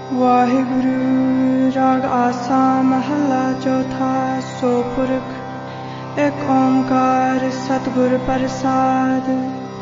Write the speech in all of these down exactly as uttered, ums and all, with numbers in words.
ਵਾਹਿਗੁਰੂ। ਰਾਗ ਆਸਾ ਮਹੱਲਾ ਚੌਥਾ। ਸੋ ਪੁਰਖ ਇੱਕ ਓਂਕਾਰ ਸਤਿਗੁਰ ਪ੍ਰਸਾਦ।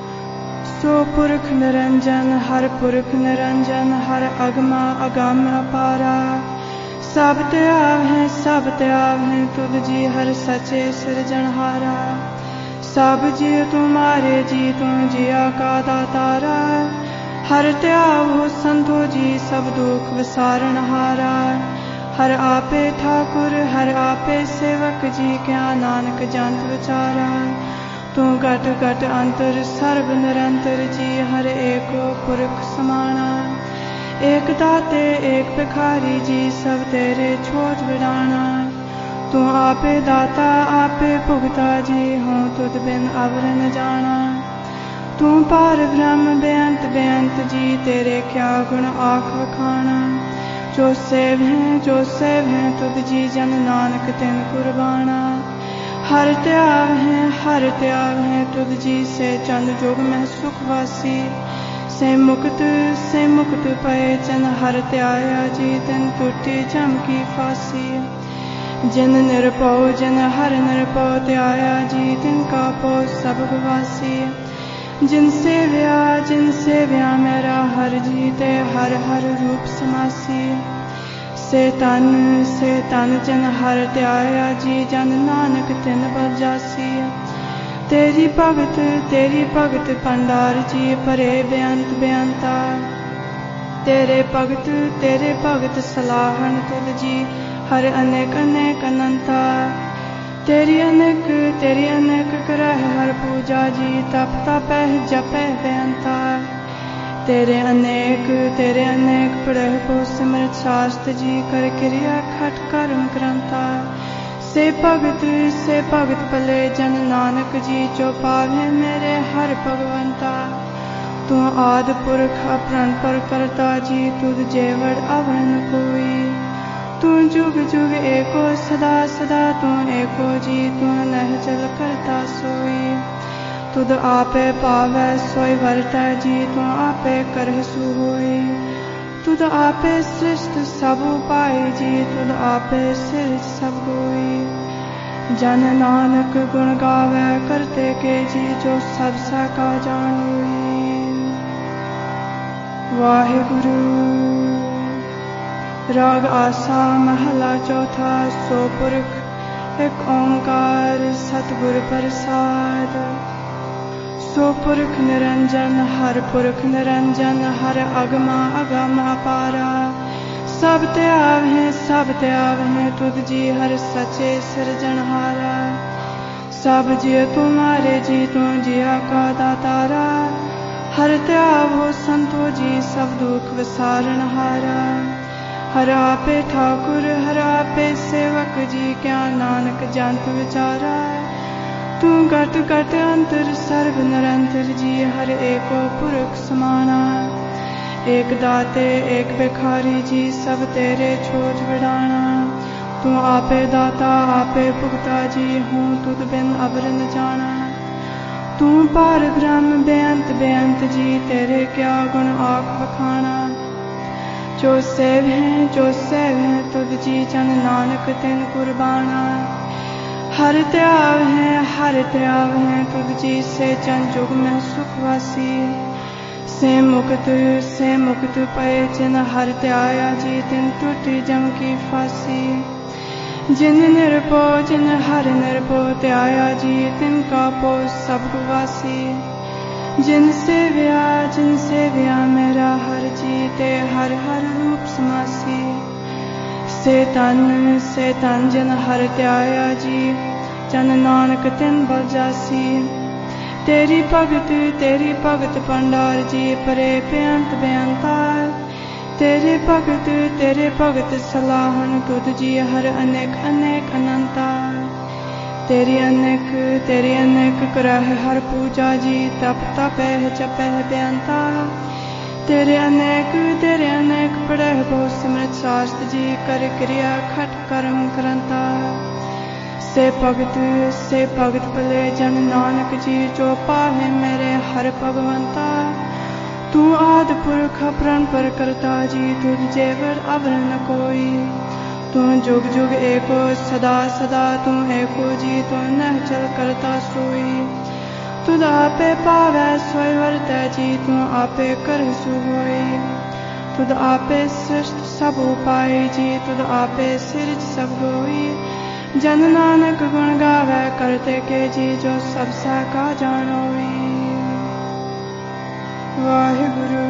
ਸੋ ਪੁਰਖ ਨਿਰੰਜਨ ਹਰਿ ਪੁਰਖ ਨਿਰੰਜਨ ਹਰਿ ਅਗਮਾ ਅਗਮ ਅਪਾਰਾ। ਸਭ ਤਿਆਵ ਹੈ ਸਭ ਤਿਆਵ ਹੈ ਤੁਧ ਜੀ ਹਰਿ ਸਚੇ ਸਿਰਜਣਹਾਰਾ। ਸਭ ਜੀਅ ਤੁਮਾਰੇ ਜੀ ਤੂੰ ਜੀਆ ਕਾ ਦਾਤਾਰਾ। ਹਰਿ ਧਿਆਵੋ ਸੰਤੋ ਜੀ ਸਭ ਦੁਖ ਵਿਸਾਰਨਹਾਰਾ। ਹਰਿ ਆਪੇ ਠਾकुर ਹਰਿ ਆਪੇ ਸੇਵਕ ਜੀ ਕਿਆ ਨਾਨਕ ਜੰਤ ਵਿਚਾਰਾ। ਤੂੰ ਘਟ ਘਟ ਅੰਤਰ ਸਰਬ ਨਿਰੰਤਰ ਜੀ ਹਰਿ ਏਕੋ ਪੁਰਖ ਸਮਾਣਾ। ਏਕ ਦਾਤੇ ਏਕ ਭਿਖਾਰੀ ਜੀ ਸਭ ਤੇਰੇ ਛੋਟ ਵਿਡਾਣਾ। ਤੂੰ ਆਪੇ ਦਾਤਾ ਆਪੇ ਭੁਗਤਾ ਜੀ ਹੂੰ ਤੁਧ ਬਿਨ ਅਵਰ ਨ ਜਾਣਾ। ਤੂੰ ਪਾਰ ਬ੍ਰਹਮ ਬੇਅੰਤ ਬੇਅੰਤ ਜੀ ਤੇਰੇ ਕਿਆ ਗੁਣ ਆਖ ਵਖਾਣਾ। ਜੋ ਸੇਵ ਹੈ ਜੋ ਸੇਵ ਹੈ ਤੁਧ ਜੀ ਜਨ ਨਾਨਕ ਤਿਨ ਕੁਰਬਾਨਾ। ਹਰਿ ਧਿਆਵ ਹੈ ਹਰਿ ਧਿਆਵ ਹੈ ਤੁਧ ਜੀ ਸੇ ਚੰਦ ਜੁਗ ਮੈਂ ਸੁਖ ਵਾਸੀ। ਸੇ ਮੁਕਤ ਸੇ ਮੁਕਤ ਪਏ ਜਨ ਹਰਿ ਧਿਆਇਆ ਜੀ ਤਿਨ ਟੁੱਟੀ ਜਮ ਕੀ ਫਾਸੀ। ਜਿਨ ਨਿਰਭਉ ਜਿਨ ਹਰਿ ਨਿਰਭਉ ਧਿਆਇਆ ਜੀ ਤਿਨ ਕਾ ਪੋ ਸਭ ਗਵਾਸੀ। ਜਿਨ ਸੇਵਿਆ ਜਿਨ ਸੇਵਿਆ ਮੇਰਾ ਹਰਿ ਜੀ ਤੇ ਹਰਿ ਹਰਿ ਰੂਪ ਸਮਾਸੀ। ਸੇ ਤਨ ਸੇ ਤਨ ਜਿਨ ਹਰਿ ਧਿਆਇਆ ਜੀ ਜਨ ਨਾਨਕ ਤਿਨ ਬਲ ਜਾਸੀ। ਤੇਰੀ ਭਗਤ ਤੇਰੀ ਭਗਤ ਭੰਡਾਰ ਜੀ ਭਰੇ ਬੇਅੰਤ ਬੇਅੰਤਾ। ਤੇਰੇ ਭਗਤ ਤੇਰੇ ਭਗਤ ਸਲਾਹਣ ਤੁਧ ਜੀ ਹਰਿ ਅਨੇਕ ਅਨੇਕ ਅਨੰਤਾ। ਤੇਰੀ ਅਨੇਕ ਤੇਰੀ ਅਨੇਕ ਕਰਹਿ ਹਰਿ ਪੂਜਾ ਜੀ ਤਪ ਤਪਹਿ ਜਪਹਿ ਬੇਅੰਤਾ। ਤੇਰੇ ਅਨੇਕ ਤੇਰੇ ਅਨੇਕ ਪੜਹਿ ਪੋ ਸਿਮਰਤ ਸ਼ਾਸਤ ਜੀ ਕਰ ਕਿਰਿਆ ਖਟ ਕਰਮ ਕਰੰਤਾ। ਸੇ ਭਗਤ ਸੇ ਭਗਤ ਭਲੇ ਜਨ ਨਾਨਕ ਜੀ ਜੋ ਪਾਵੇ ਮੇਰੇ ਹਰਿ ਭਗਵੰਤਾ। ਤੂੰ ਆਦਿ ਪੁਰਖ ਅਪਰੰਪਰ ਕਰਤਾ ਜੀ ਤੁਧ ਜੇਵੜ ਅਵਰ ਨ ਕੋਈ। ਤੂੰ ਜੁਗ ਜੁਗ ਏਕੋ ਸਦਾ ਸਦਾ ਤੂੰ ਏਕੋ ਜੀ ਤੂੰ ਨਹਿ ਚਲ ਕਰਤਾ ਸੋਈ। ਤੁਧ ਆਪੇ ਪਾਵੈ ਸੋਈ ਵਰਤੈ ਜੀ ਤੂੰ ਆਪੇ ਕਰਹਿ ਸੂ ਹੋਈ। ਤੁਧ ਆਪੇ ਸ੍ਰਿਸ਼ਟ ਸਭ ਉਪਾਈ ਜੀ ਤੁਧ ਆਪੇ ਸਿਰਜ ਸਭ ਕੋਈ। ਜਨ ਨਾਨਕ ਗੁਣ ਗਾਵੈ ਕਰਤੇ ਕੇ ਜੀ ਜੋ ਸਭ ਸਾ ਕਾ ਜਾਣੋਈ। ਵਾਹਿਗੁਰੂ। ਰਾਗ ਆਸਾ ਮਹੱਲਾ ਚੌਥਾ। ਸੋ ਪੁਰਖ ਇੱਕ ਓਂਕਾਰ ਸਤਿਗੁਰ ਪ੍ਰਸਾਦ। ਸੋ ਪੁਰਖ ਨਿਰੰਜਨ ਹਰਿ ਪੁਰਖ ਨਿਰੰਜਨ ਹਰਿ ਅਗਮਾ ਅਗਮ ਅਪਾਰਾ। ਸਭ ਧਿਆਵ ਹੈ ਸਭ ਧਿਆਵ ਹੈ ਤੁਧ ਜੀ ਹਰਿ ਸਚੇ ਸਿਰਜਣਹਾਰਾ। ਸਭ ਜੀਅ ਤੁਮਾਰੇ ਜੀ ਤੂੰ ਜੀਆ ਕਾ ਦਾਤਾਰਾ। ਹਰਿ ਧਿਆਵੋ ਸੰਤੋ ਜੀ ਸਭ ਦੁਖ ਵਿਸਾਰਨਹਾਰਾ। ਹਰਿ ਆਪੇ ਠਾकुर ਹਰਿ ਆਪੇ ਸੇਵਕ ਜੀ ਕਿਆ ਨਾਨਕ ਜੰਤ ਵਿਚਾਰਾ। ਤੂੰ ਘਟ ਘਟ ਅੰਤਰ ਸਰਬ ਨਿਰੰਤਰ ਜੀ ਹਰਿ ਏਕੋ ਪੁਰਖ ਸਮਾਣਾ। ਏਕ ਦਾਤੇ ਏਕ ਭਿਖਾਰੀ ਜੀ ਸਭ ਤੇਰੇ ਛੋਟ ਵਿਡਾਣਾ। ਤੂੰ ਆਪੇ ਦਾਤਾ ਆਪੇ ਭੁਗਤਾ ਜੀ ਹੂੰ ਤੁਧ ਬਿਨ ਅਵਰ ਨ ਜਾਣਾ। ਤੂੰ ਪਾਰ ਬ੍ਰਹਮ ਬੇਅੰਤ ਬੇਅੰਤ ਜੀ ਤੇਰੇ ਕਿਆ ਗੁਣ ਆਖ ਵਖਾਣਾ। ਜੋ ਸੇਵ ਹੈ ਜੋ ਸੇਵ ਹੈ ਤੁਧ ਜੀ ਜਨ ਨਾਨਕ ਤਿਨ ਕੁਰਬਾਨਾ। ਹਰਿ ਧਿਆਵ ਹੈ ਹਰਿ ਧਿਆਵ ਹੈ ਤੁਧ ਜੀ ਸੇ ਚੰਦ ਜੁਗ ਮੈਂ ਸੁਖ ਵਾਸੀ। ਸੇ ਮੁਕਤ ਸੇ ਮੁਕਤ ਪਏ ਜਿਨ ਹਰਿ ਧਿਆਇਆ ਜੀ ਤਿਨ ਟੁੱਟੀ ਜਮ ਕੀ ਫਾਸੀ। ਜਿਨ ਨਿਰਭਉ ਜਿਨ ਹਰਿ ਨਿਰਭਉ ਧਿਆਇਆ ਜੀ ਤਿਨ ਕਾ ਪੋ ਸਭ ਗਵਾਸੀ। ਜਿਨ ਸੇਵਿਆ ਜਿਨ ਸੇਵਿਆ ਮੇਰਾ ਹਰਿ ਜੀ ਤੇ ਹਰਿ ਹਰਿ ਰੂਪ ਸਮਾਸੀ। ਸੇ ਤਨ ਸੇ ਤਨ ਜਿਨ ਹਰਿ ਧਿਆਇਆ ਜੀ ਜਨ ਨਾਨਕ ਤਿਨ ਬਲ ਜਾਸੀ। ਤੇਰੀ ਭਗਤ ਤੇਰੀ ਭਗਤ ਭੰਡਾਰ ਜੀ ਭਰੇ ਬੇਅੰਤ ਬੇਅੰਤਾ। ਤੇਰੇ ਭਗਤ ਤੇਰੇ ਭਗਤ ਸਲਾਹਣ ਤੁਧ ਜੀ ਹਰਿ ਅਨੇਕ ਅਨੇਕ ਅਨੰਤਾ। ਤੇਰੀ ਅਨੇਕ ਤੇਰੀ ਅਨੇਕ ਕਰਹਿ ਹਰਿ ਪੂਜਾ ਜੀ ਤਪ ਤਪਹਿ ਜਪਹਿ ਬੇਅੰਤਾ। ਤੇਰੇ ਅਨੇਕ ਤੇਰੇ ਅਨੇਕ ਪੜਹਿ ਬਹੁ ਸਿਮਰਤ ਸ਼ਾਸਤ ਜੀ ਕਰ ਕਿਰਿਆ ਖਟ ਕਰਮ ਕਰੰਤਾ। ਸੇ ਭਗਤ ਸੇ ਭਗਤ ਭਲੇ ਜਨ ਨਾਨਕ ਜੀ ਜੋ ਪਾਵੇ ਮੇਰੇ ਹਰਿ ਭਗਵੰਤਾ। तू आदि पुरख प्रण पर करता जी तुझ जेवर अवर न कोई। तू जुग जुग एको सदा सदा तू एको जी तू नह चल करता सोई। तुद आपे पावै सोई वरतै जी तू आपे कर सु होई। तुद आपे सृष्ट सब उपाय जी तुद आपे सिरज सब गोई। जन नानक गुण गावै करते के जी जो सब सा का जानोई। वाहिगुरु।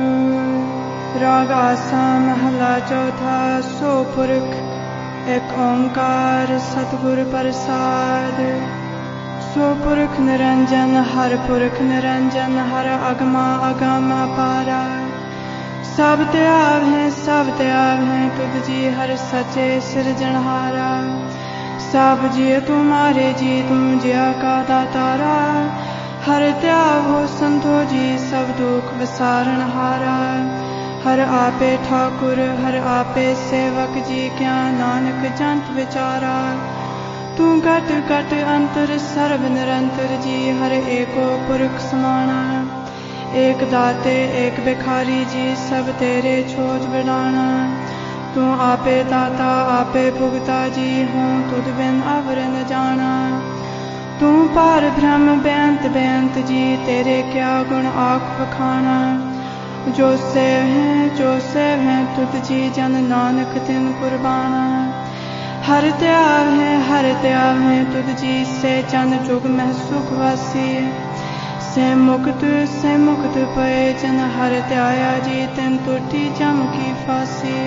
राग आसा महला चौथा। सो पुरख एक ओंकार सतगुर प्रसाद। सो पुरख निरंजन हर पुरख निरंजन हर अगमा अगम अपारा। सब त्याग है सब त्याग है तुझ जी हर सचे सिरजनहारा। सब जी तुम्हारे जी तुम जिया का दातारा। हर त्याग हो संतो जी सब दुख विसारण हारा। हर आपे ठाकुर हर आपे सेवक जी क्या नानक जंत विचारा। तू घट घट अंतर सर्व निरंतर जी हर एको पुरख समाना। एक दाते एक भिखारी जी सब तेरे छोज बिडाना। तू आपे दाता आपे भुगता जी हूँ तुद बिन अवर न जाना। तू पार ब्रह्म बेअंत बेअंत जी तेरे क्या गुण आख बखाना। जो सेव हैं जो सेव हैं तुद जी जन नानक तिन कुर्बाना। हर त्याग है हर त्याग है तुद जी से चंद जुग में सुख वासी। से मुक्त से मुक्त पए जन हर त्याया जी तिन टूटी जम की फांसी।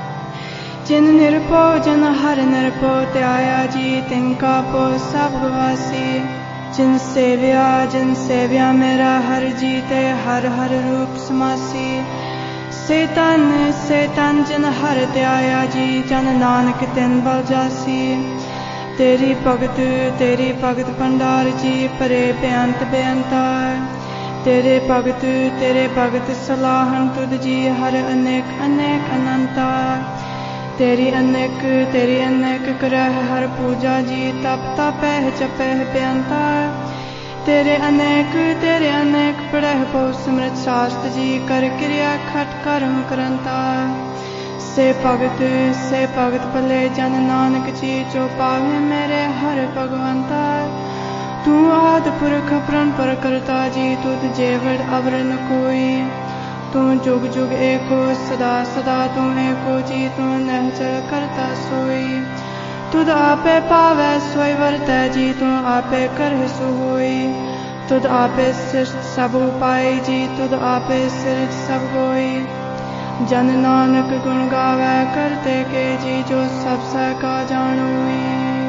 जिन निरपो जन हर निरपो त्याया जी तिनका पो सब वासी। जिन सेव्या जिन सेव्या मेरा हर जीते हर हर रूप समासी। से तन से तन जिन हर त्याया जी जन नानक तिन बल जासी। तेरी भगत तेरी भगत भंडार जी परे बेअंत बेअंता। तेरे भगत तेरे भगत सलाहन तुद जी हर अनेक अनेक अनंता। तेरी अनेक तेरी अनेक करह हर पूजा जी तप तपह चपह बेअंता। तेरे अनेक तेरे अनेक पढ़ह पो स्मृत शास्त्र जी कर क्रिया खट कर्म करंता। से भगत से भगत भले जन नानक जी जो पावे मेरे हर भगवंता। तू आदि पुरख प्रण पर करता जी तुद जेवड़ अवर न कोई। तू जुग जुग एको सदा सदा तू एको जी तू नहचल करता सोई। तुद आपे पावै सोई वरतै जी तू आपे करह सु होई। तुद आपे सृष्ट सब उपाय जी तुद आपे सिरज सब गोई। जन नानक गुण गावै करते के जी जो सब सा का जानोई।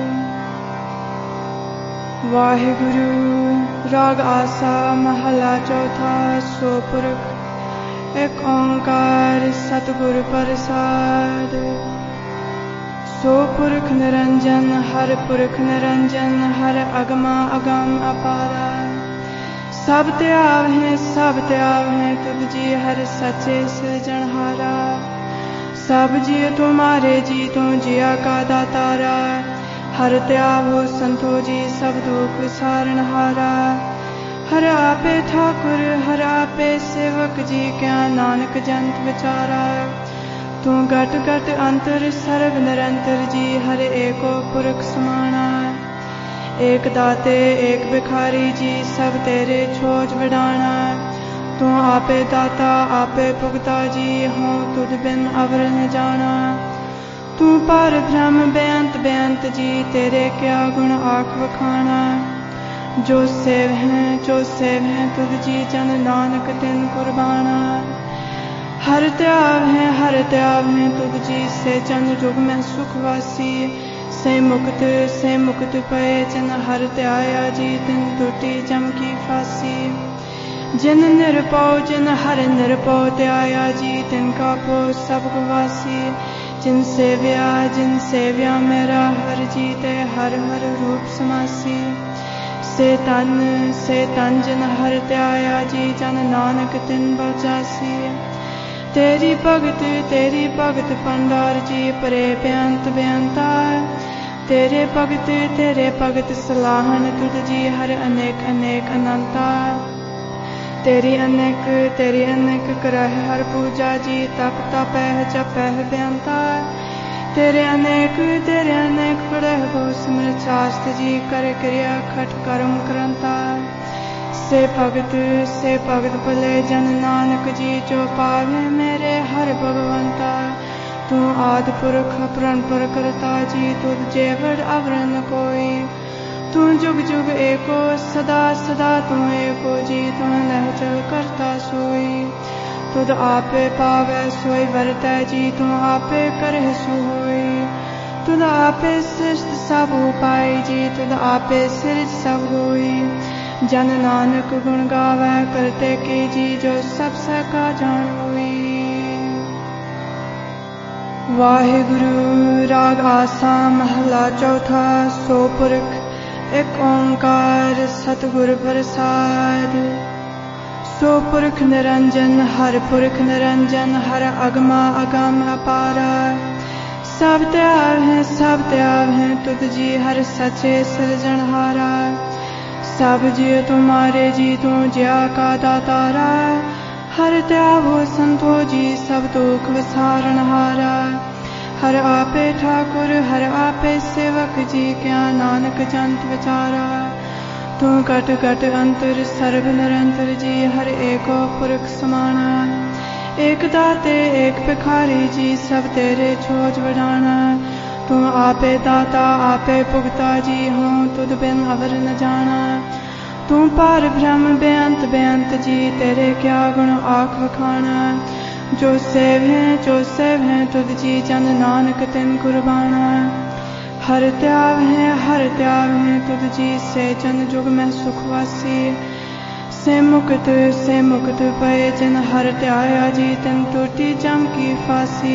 वाहिगुरु। राग आसा महला चौथा। सो पुरख एक ओंकार सतगुर प्रसाद। सो पुरख निरंजन हर पुरख निरंजन हर अगमा अगम अपारा। सब त्याग है सब त्याग है तुझ जी हर सचे सृजनहारा। सब जी तुम्हारे जी तू जिया का दातारा। हर त्याग हो संतो जी सब दुख विसारण हारा। हर आपे ठाकुर हर आपे सेवक जी क्या नानक जंत विचारा। तू घट घट अंतर सर्व निरंतर जी हर एको पुरख समाना। एक दाते एक भिखारी जी सब तेरे छोज बिडाना। तू आपे दाता आपे भुगता जी हूँ तुद बिन अवर न जाना। तू पार ब्रह्म बेअंत बेअंत जी तेरे क्या गुण आख बखाना। जो सेव हैं जो सेव हैं तुझ जी जन नानक तिन कुर्बाना। हर त्याग है हर त्याग है तुझ जी से चंद जुग में सुख वासी। से मुक्त से मुक्त पए जन हर त्याया जी तिन टूटी जम की फांसी। जिन निरपो जिन हर निरपो त्याया जी तिनका पो सब गवासी। जिन सेव्या जिन सेव्या मेरा हर जीते हर हर रूप समासी। से तन से तन जिन हर त्याया जी जन नानक तिन बल जासी। तेरी भगत तेरी भगत भंडार जी परे बेअंत बेअंता। तेरे भगत तेरे भगत सलाहन तुझ जी हर अनेक अनेक अनंता। तेरी अनेक तेरी अनेक करह हर पूजा जी तप तपह जपह बेअंता तेरे अनेक तेरे अनेक पढ़ह गो सिमरत शास्त्र जी कर क्रिया खट कर्म करंता से भगत से भगत भले जन नानक जी जो पावे मेरे हर भगवंता तू आदि पुरख प्रण पर करता जी तुझ जेवड़ अवरन कोई तू जुग जुग एको सदा सदा तू एको जी तू लह चल करता सोई तुद आपे पावे सोई वरतै जी तू आपे करह सोई तुद आपे सृष्ट सब उपाय जी तुद आपे सिरज सब होई जन नानक गुण गावे करते की जी जो सब सका जान होई। वाहिगुरु राग आसा महला चौथा सो पुरख एक ओंकार सतगुर प्रसाद सो पुरख निरंजन हर पुरख निरंजन हर अगमा अगम अपारा सब त्याग है सब त्याग है तुझ जी हर सचे सृजनहारा सब जी तुम्हारे जी तू ज्या का दातारा हर त्यागो संतो जी सब दुख विसारणहारा हर आपे ठाकुर हर आपे सेवक जी क्या नानक जंत विचारा तू घट घट अंतर सर्व निरंतर जी हर एको पुरख समाना एक दाते एक भिखारी जी सब तेरे छोज वडाना तू आपे दाता आपे पुगता जी हूँ तुद बिन अवर न जाना तू पार ब्रह्म बेअंत बेअंत जी तेरे क्या गुण आख वखाना जो सेव है जो सेव है तुद जी जन नानक तिन कुर्बाना हर त्याग है हर त्याग है तुद जी से जन जुग में सुखवासी से मुक्त से मुक्त पए जिन हर त्याया जी तिन टूटी जम की फांसी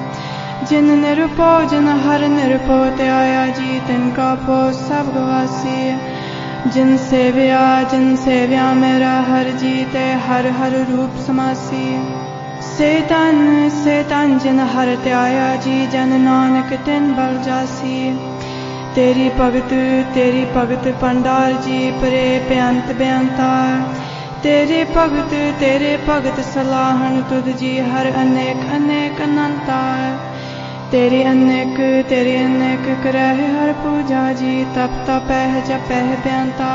जिन निरपो जिन हर निरपो त्याया जी तिनका पो सब गवासी जिन सेव्या जिन सेव्या मेरा हर जीते हर हर रूप समासी से तन से तन जिन हर त्याया जी जन नानक तिन बल जासी तेरी भगत तेरी भगत पंडार जी परे बेअंत बेअंता तेरे भगत तेरे भगत सलाहन तुद जी हर अनेक अनेक अनंता तेरी अनेक तेरी अनेक करह हर पूजा जी तप तपह जपह बेअंता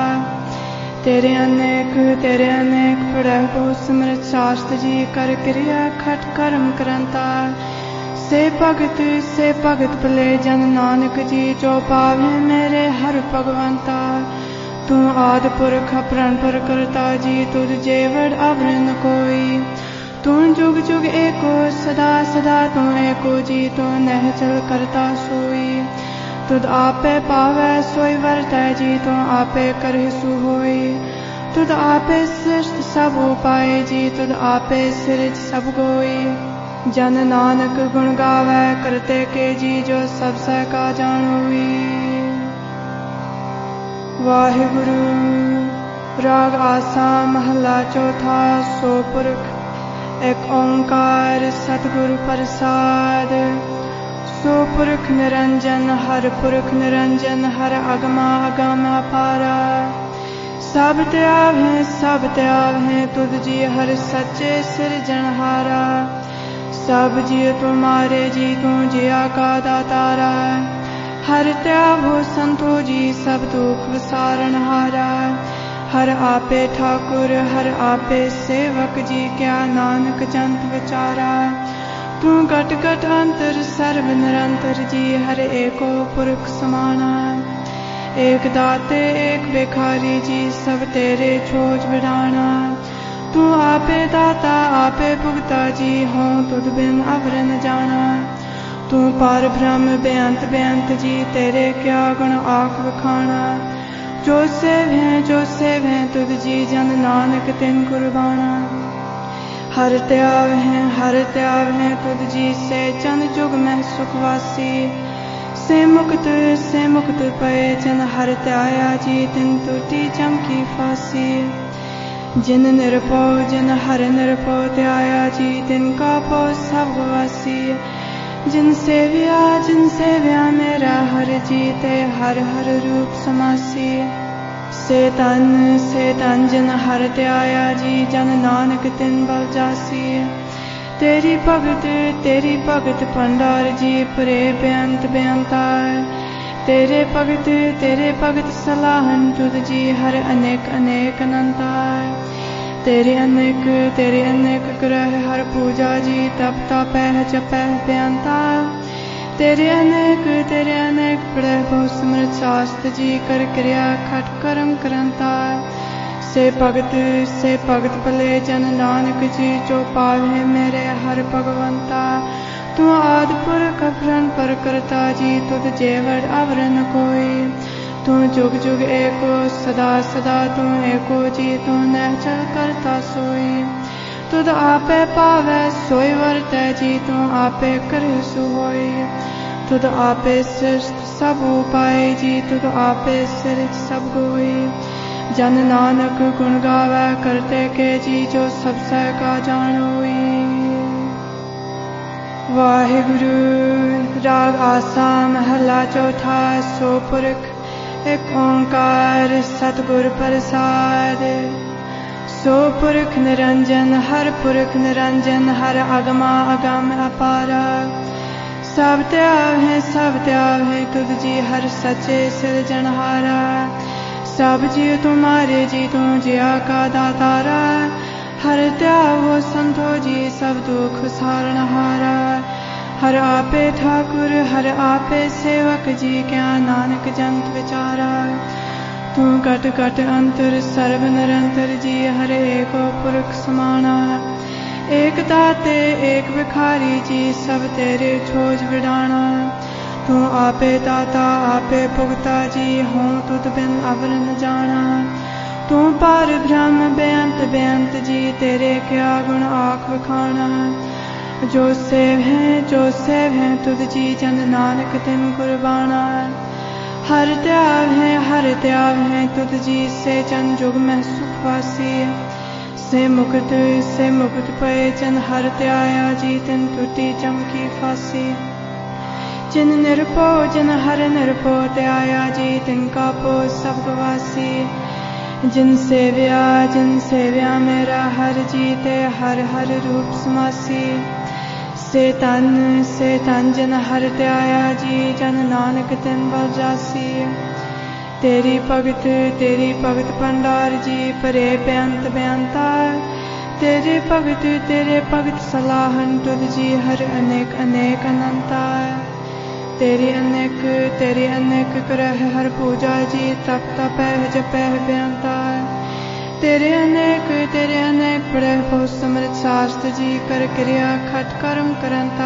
तेरे अनेक तेरे अनेक पढ़ह गो सिमरत शास्त्र जी कर क्रिया खट कर्म करंता से भगत से भगत भले जन नानक जी जो पावे मेरे हर भगवंता तू आदि पुरख प्रण पर करता जी तुझ जेवड़ अवरन कोई तू जुग जुग एको सदा सदा तू एको जी तू नह चल करता सोई तुद आपे पावे सोई वरतै जी तू आपे करहि सु होई तुद आपे सृष्ट सब उपाय जी तुद आपे सिरज सब गोई जन नानक गुण गावे करते के जी जो सब सका जान होई। वाहिगुरु राग आसा महला चौथा सो पुरख एक ओंकार सतगुरु प्रसाद सो पुरख निरंजन हर पुरख निरंजन हर अगमा अगम अपारा सब त्याग है सब त्याग है तुझ जी हर सच्चे सिरजनहारा सब जी तुम्हारे जी तू जिया का दातारा हर त्याग हो संतो जी सब दुख विसारणहारा हर आपे ठाकुर हर आपे सेवक जी क्या नानक जंत विचारा तू घट घट अंतर सर्व निरंतर जी हर एको पुरख समाना एक दाते एक भिखारी जी सब तेरे छोज बिड़ाना तू आपे दाता आपे भुगता जी हो तुद बिन अवर न जाना तू पार ब्रह्म बेअंत बेअंत जी तेरे क्या गुण आख वखाना जो सेव है जो सेव है तुद जी जन नानक तिन कुर्बाना हर त्याग है हर त्याग है तुद जी से जन जुग में सुखवासी से मुक्त से मुक्त पए जन हर त्याया जी तिन टूटी जम की फांसी जिन निरपो जिन हर निरपो त्याया जी तिनका पो सब गवासी जिन सेव्या जिन सेव्या मेरा हर जीते हर हर रूप समासी से तन से तन जिन हर त्याया जी जन नानक तिन बल जासी तेरी भगत तेरी भगत भंडार जी परे बेअंत बेअंता तेरे भगत तेरे भगत सलाहन तुद जी हर अनेक अनेक अनंता तेरे अनेक तेरे अनेक ग्रह हर पूजा जी तप तपह जपह बेअंता तेरे अनेक तेरे अनेक पढ़ह बहुत समृत शास्त्र जी कर क्रिया खट कर्म करंता से भगत से भगत भले जन नानक जी जो पावे मेरे हर भगवंता तू आदि पुरख अपरन पर करता जी तुद जेवड़ आवरण कोई तू जुग जुग एको सदा सदा तू एको जी तू नहचल करता सोई तुद आपे पावै सोई वर्तै जी तू आपे करे सो होई तुद आपे सृष्ट सब उपाय जी तुद आपे सिरज सब गोई जन नानक गुण गावै करते के जी जो सब सह का जानोई। वाहिगुरु। राग आसा महला चौथा। सो पुरख एक ओंकार सतगुर प्रसाद। सो पुरख निरंजन हर पुरख निरंजन हर अगमा अगम अपारा। सब त्याग है सब त्याग है तुझ जी हर सचे सिरजनहारा। सब जीव तुम्हारे जी तू जिया का दातारा। हर त्याग हो संतो जी सब दुख सारणहारा। हर आपे ठाकुर हर आपे सेवक जी क्या नानक जंत विचारा। तू कट कट अंतर सर्व निरंतर जी हर एको पुरख समाना। एक दाते एक भिखारी जी सब तेरे छोज विडाना। तू आपे दाता आपे भुगता जी हूँ तुद बिन अवर न जाना। तू पार ब्रह्म बेअंत बेअंत जी तेरे क्या गुण आख बखाना। जो सेव है जो सेव है तुद जी जन नानक तिन कुर्बाना। हर त्याग है हर त्याग है तुद जी से जन जुग में सुखवासी। से मुक्त से मुक्त पए जन हर त्याया जी तिन टूटी चमकी फांसी। जिन निरपो जिन हर निरपो त्याया जी तिनका पो सब गवासी। जिन सेव्या जिन सेव्या मेरा हर जीते हर हर रूप समासी। से तन से तन जिन हर त्याया जी जन नानक तिन बल जासी। तेरी भगत तेरी भगत भंडार जी परे बेअंत बेअंता। तेरे भगत तेरे भगत सलाहन तुद जी हर अनेक अनेक अनंता। तेरी अनेक तेरी अनेक ग्रह हर पूजा जी तप तपह जपह बेअंता। तेरे अनेक तेरे अनेक पढ़ह बहुत समृत शास्त्र जी कर क्रिया खट कर्म करंता।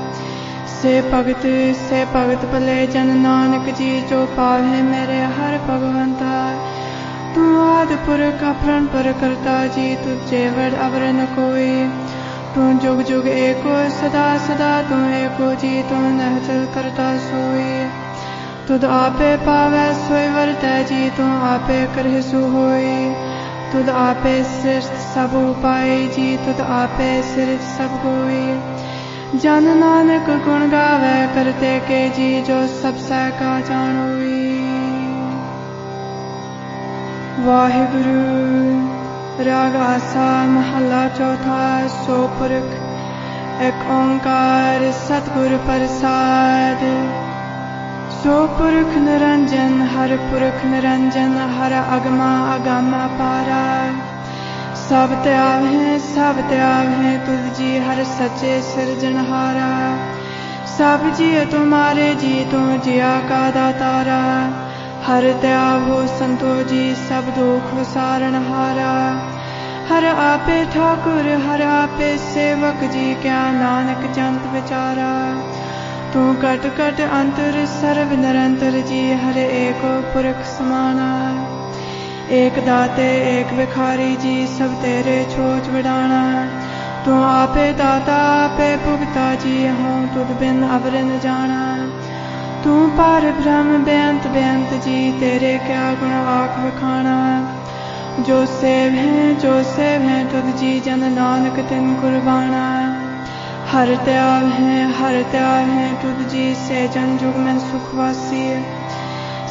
से भगत से भगत भले जन नानक जी जो पावे मेरे हर भगवंता। तू आदि पुरख अपरन पर करता जी तुझ जेवड़ अवर न कोई। तू जुग जुग एको सदा सदा तू एको जी तू नहचल करता सोई। तुद आपे पावै सोई वर्तै जी तू आपे करहि सो होई। तुद आपे सृष्ट सब उपाय जी तुद आपे सिरज सब गोई। जन नानक गुण गावै करते के जी जो सब सह का जानोई। वाहिगुरु। राग आसा महला चौथा। सो पुरख एक ओंकार सतगुर प्रसाद। सो पुरख निरंजन हर पुरख निरंजन हर अगमा अगम अपारा। सब त्याग है सब त्याग है तुझ जी हर सचे सिरजनहारा। सब जी तुम्हारे जी तू जिया का दातारा। हर त्याग हो संतो जी सब दुख सारणहारा। हर आपे ठाकुर हर आपे सेवक जी क्या नानक जंत विचारा। तू कट कट अंतर सर्व निरंतर जी हर एको पुरख समाना। एक दाते एक भिखारी जी सब तेरे छोच विडाना। तू आपे दाता आपे भुगता जी हूँ तुद बिन अवर न जाना। तू पार ब्रह्म बेअंत बेअंत जी तेरे क्या गुण आख बखाना। जो सेव है जो सेव है तुद जी जन नानक तिन कुर्बाना। हर त्याग है हर त्याग है तुद जी से जन जुग में सुखवासी।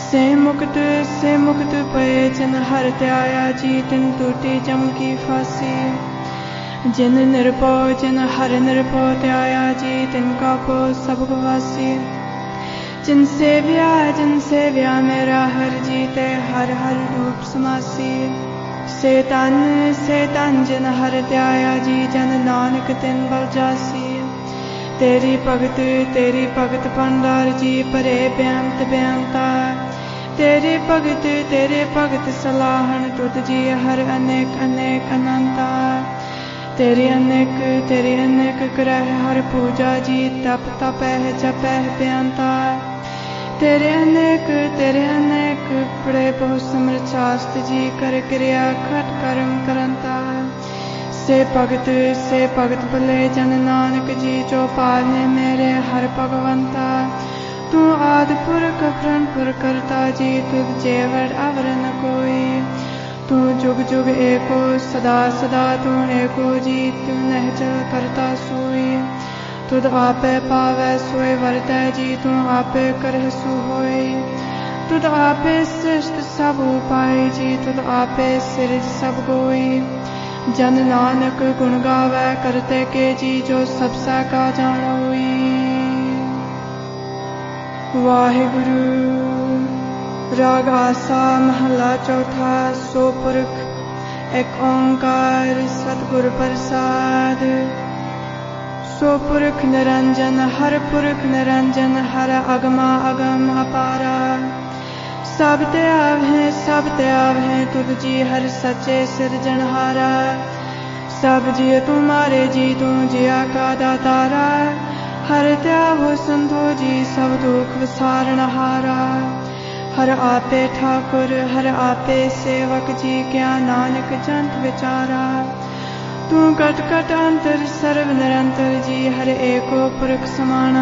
से मुक्त से मुक्त पे जिन हर त्याया जी तिन टूटी जम की फांसी जिन निरपो जिन हर निरपो त्याया जी तिनका पो सब गवासी जिन सेव्या जिन सेव्या मेरा हर जीते हर हर रूप समासी से तन से तन जिन हर त्याया जी जन नानक तिन बल जासी तेरी भगत तेरी भगत भंडार जी परे बेअंत बेअंता तेरे भगत तेरे भगत सलाहन तुत जी हर अनेक अनेक अनंता तेरे अनेक तेरे अनेक करह हर पूजा जी तप तपह जपह बेअंता तेरे अनेक तेरे अनेक पड़े बहु समर शास्त जी कर क्रिया खट कर्म करंता से भगत से भगत भले जन नानक जी जो पालने मेरे हर भगवंता तू आदि पुरख पुर करता जी तुझ जेवड़ अवर न कोई तू जुग जुग एको सदा सदा तू एको जी तू नहचल करता सोई तुद आपे पावै सोए वरतै जी तू आपे करह सु होई तुद आपे सृष्ट सब उपाय जी तुद आपे सिरज सब गोई जन नानक गुण गावै करते के जी जो सब सा का जानोई। वाहिगुरु। राग आसा महला चौथा। सो पुरख एक ओंकार सतगुर प्रसाद। सो पुरख निरंजन हर पुरख निरंजन हर अगमा अगम अपारा। सब ते आवै सब ते आवै तुद जी हर सच्चे सिरजनहारा। सब जी तुम्हारे जी तू जिया का दातारा। हर त्याहो संतो जी सब दुख विसारणहारा। हर आपे ठाकुर हर आपे सेवक जी क्या नानक जंत विचारा। तू कट कट अंतर सर्व निरंतर जी हर एको पुरख समाना।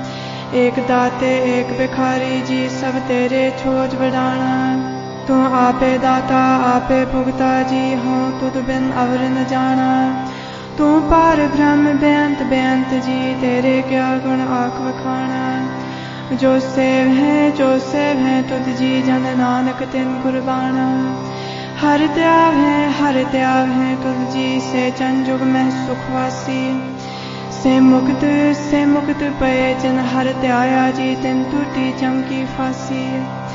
एक दाते एक भिखारी जी सब तेरे छोज बढ़ाना। तू आपे दाता आपे भुगता जी हो तुद बिन अवर न जाना। तू पार ब्रह्म बेअंत बेअंत जी तेरे क्या गुण आख वखाना। जो सेव है जो सेव है तुद जी जन नानक तिन कुर्बाना। हर त्याग है हर त्याग है तुद जी से चंजुग में सुखवासी। से मुक्त से मुक्त पे जिन हर त्याया जी तिन टूटी चमकी फांसी।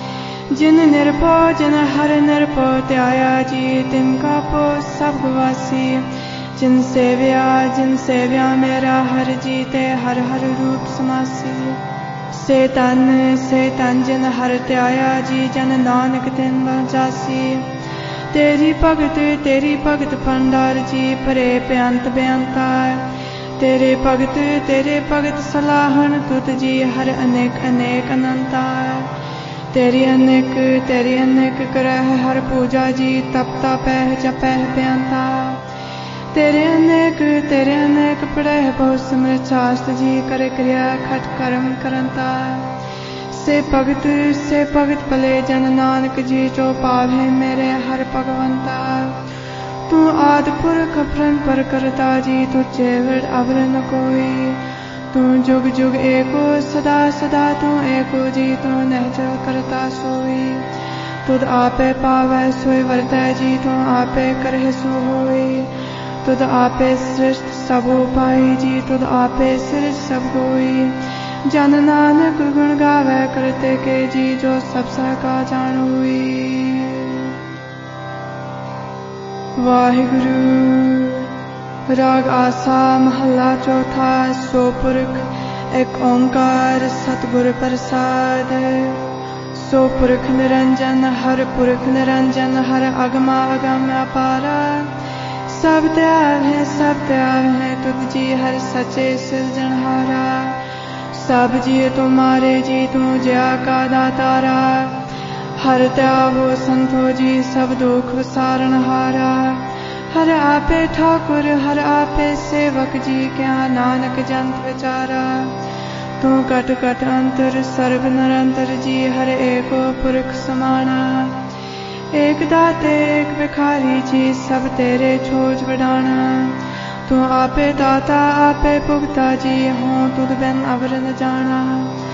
जिन निरपो जिन हर निरपो त्याया जी तिनका पो सब गवासी। जिन सेव्या जिन सेव्या मेरा हर जीते हर हर रूप समासी। से तन से तन जिन हर त्याया जी जन नानक तिन बल जासी। तेरी भगत तेरी भगत भंडार जी परे बेअंत बेअंता। तेरे भगत तेरे भगत सलाहन तुत जी हर अनेक अनेक अनंता। तेरी अनेक तेरी अनेक करह हर पूजा जी तप तपह जपह बेअंता। तेरे अनेक तेरे अनेक पढ़ह बहु समृत शास्त्र जी कर क्रिया खट कर्म करंता। से भगत से भगत भले जन नानक जी जो पावे मेरे हर भगवंता। तू आदि पुरख पर करता जी तू जेवड़ अवर न कोई। तू जुग जुग एको सदा सदा तू एको जी तू नहचल करता सोई। तुद आपे पावै सोई वरतै जी तू आपे करह सो होई। तुद आपे सृष्ट सब उपाय जी तुद आपे सिरज सब गोई। जन नानक गुण गावै करते के जी जो सब सा का जानोई। वाहिगुरु। राग आसा महला चौथा। सो पुरख एक ओंकार सतगुर प्रसाद। सो पुरख निरंजन हर पुरख निरंजन हर अगमा अगम अपारा। सब त्याग है सब त्याग है तुद जी हर सच्चे सिरजनहारा। सब जी तुम्हारे जी तू जया का दातारा। हर त्यागो संतो जी सब दुख विसारणहारा। हर आपे ठाकुर हर आपे सेवक जी क्या नानक जंत विचारा। तू कट कट अंतर सर्व निरंतर जी हर एको पुरख समाना। एक दाते एक भिखारी जी सब तेरे छोज बढ़ाना। तू आपे दाता आपे भुगता जी हो तुद बिन अवर न जाना। तू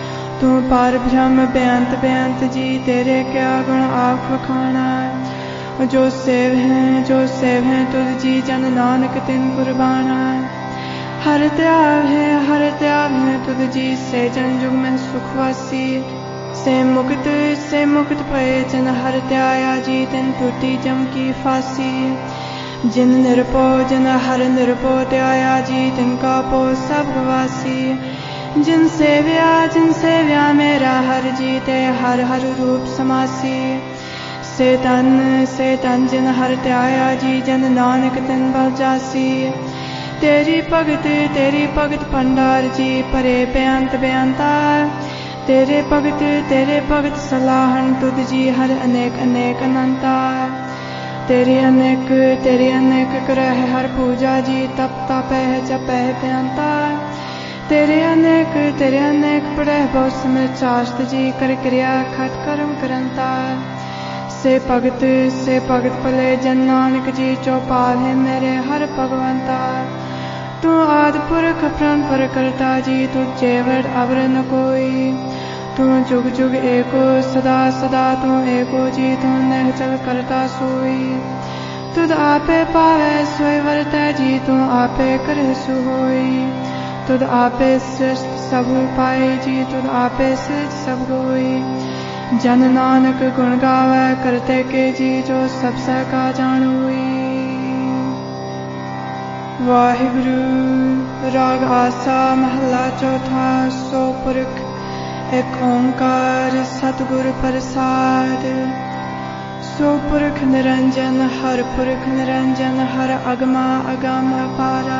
तू पार ब्रह्म बेअंत बेअंत जी, तेरे क्या गुण आख वखाना। जो सेव हैं जो सेव हैं तुझ जी, जन नानक तिन कुर्बाना। हर त्याग है हर त्याग है तुझ जी, से जन युग में सुखवासी। से मुक्त से मुक्त पए जन हर त्याया जी, तिन टूटी जम की फांसी। जिन निरपो जिन हर निरपो त्याया जी, तिनका पो सब वासी। जिन सेव्या जिन सेव्या मेरा हर जी, ते हर हर रूप समासी। से तन से तन जिन हर त्याया जी, जन नानक तिन बल जासी। तेरी भगत तेरी भगत भंडार जी, परे बेअंत बेअंता। तेरे भगत तेरे भगत सलाहन तुझ जी, हर अनेक अनेक अनंता। तेरे अनेक तेरे अनेक करह हर पूजा जी, तप तपह जपह बेअंता। तेरे अनेक तेरे अनेक पढ़ह बहुत समय चास्त जी, कर क्रिया खट कर्म करंता। से भगत से भगत भले जन नानक जी, चौपाल है मेरे हर भगवंता। तू आदि पुरख परंपर करता जी, तू जेवट अवर न कोई। तू जुग जुग एको सदा सदा तू एको जी, तू नहचल करता सोई। तुद आपे पावे सोई वरतै जी, तू आपे करे सु होई। तुद आपे सृष्ट सब पाए जी, तुद आपे सृज सब होई। जन नानक गुण गावे करते के जी, जो सब सका जानोई। वाहिगुरु। राग आसा महला चौथा। सो पुरख एक ओंकार सतगुर प्रसाद। सो पुरख निरंजन हर पुरख निरंजन, हर अगमा अगम अपारा।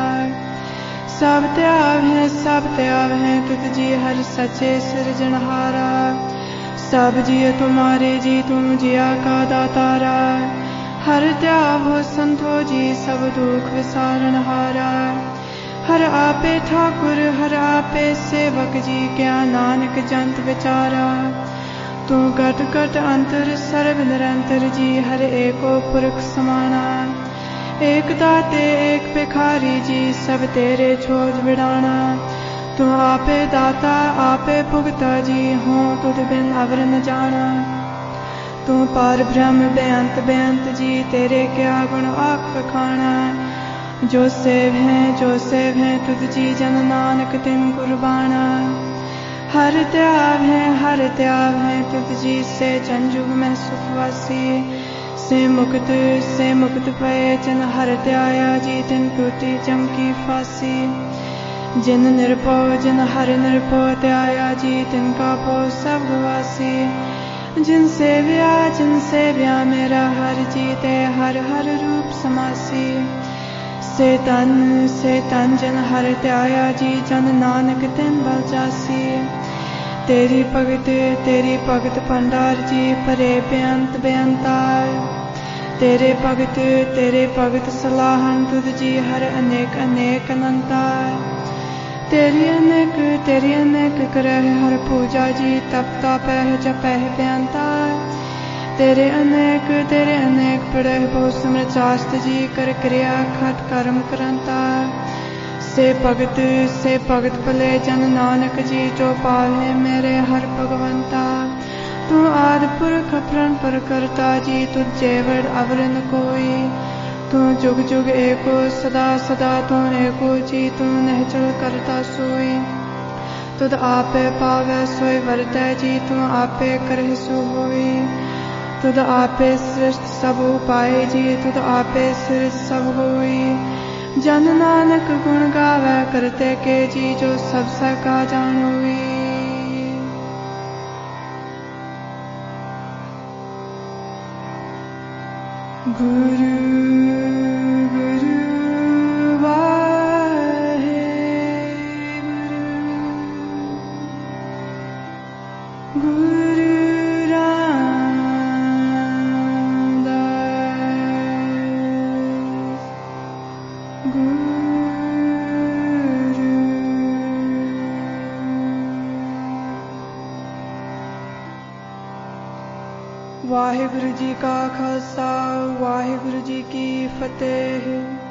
सब त्याग है सब त्याग है तुझ जी, हर सचे सिरजनहारा। सब जिय तुम्हारे जी, तुम जिया का दातारा। हर त्याग हो संतो जी, सब दुख विसारणहारा। हर आपे ठाकुर हर आपे सेवक जी, क्या नानक जंत विचारा। तू गट गट अंतर सर्व निरंतर जी, हर एको पुरख समाना। एक दाते एक भिखारी जी, सब तेरे छोज विडाना। तू आपे दाता आपे भुगता जी, हो तुद बिन अवर न जाना। तू पार ब्रह्म बेअंत बेअंत जी, तेरे क्या गुण आख वखाना। जो सेव हैं जो सेव हैं तुझ जी, जन नानक तिन कुर्बाना। हर त्याग है हर त्याग है तुझ जी, से जन युग में सुखवासी। से मुक्त से मुक्त पए जन हर त्याया जी, तिन टूटी जम की फांसी। जिन निरपो जिन हर निरपो त्याया जी, तिनका पो सब वासी। जिन सेव्या जिन सेव्या मेरा हर जी, ते हर हर रूप समासी। से तन से तन जिन हर त्याया जी, जन नानक तिन बल जासी। तेरी भगत तेरी भगत भंडार जी, परे बेअंत बेअंता। तेरे भगत तेरे भगत सलाहन तुझ जी, हर अनेक अनेक अनंता। तेरी अनेक तेरी अनेक करह हर पूजा जी, तप तपह जपह बेअंता। तेरे अनेक तेरे अनेक पढ़ह बहुत समय चास्त जी, कर क्रिया खट कर्म करंता। से भगत से भगत भले जन नानक जी, जो पाल है मेरे हर भगवंता। तू आदि पुरख परंपर करता जी, तुझ जेवट अवर न कोई। तू जुग जुग एको सदा सदा तू एको जी, तू नहचल करता सोई। तुद आपे पावे सोई वरतै जी, तू आपे करह सु होई। तुद आपे सृष्ट सब पाए जी, तुद आपे सृज सब होई। जन नानक गुण गावे करते के जी, जो सब सका जानोई। गुरु गुरु वाहे गुरु। गुरु वाहिगुरु जी का खालसा वाहिगुरु जी की फतेह।